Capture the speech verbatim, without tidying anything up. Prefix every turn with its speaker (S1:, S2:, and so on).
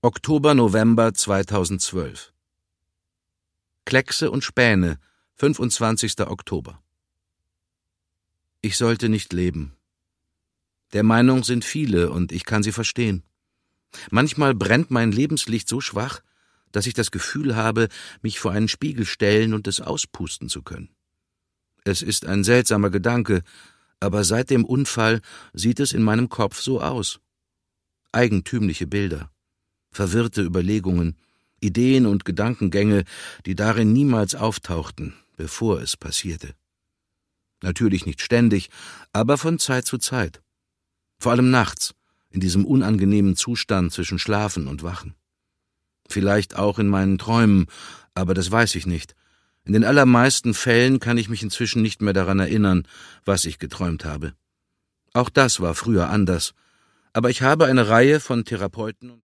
S1: Oktober, November zweitausendzwölf. Kleckse und Späne, fünfundzwanzigster Oktober. Ich sollte nicht leben. Der Meinung sind viele, und ich kann sie verstehen. Manchmal brennt mein Lebenslicht so schwach, dass ich das Gefühl habe, mich vor einen Spiegel stellen und es auspusten zu können. Es ist ein seltsamer Gedanke, aber seit dem Unfall sieht es in meinem Kopf so aus. Eigentümliche Bilder, verwirrte Überlegungen, Ideen und Gedankengänge, die darin niemals auftauchten, bevor es passierte. Natürlich nicht ständig, aber von Zeit zu Zeit. Vor allem nachts, in diesem unangenehmen Zustand zwischen Schlafen und Wachen. Vielleicht auch in meinen Träumen, aber das weiß ich nicht. In den allermeisten Fällen kann ich mich inzwischen nicht mehr daran erinnern, was ich geträumt habe. Auch das war früher anders, aber ich habe eine Reihe von Therapeuten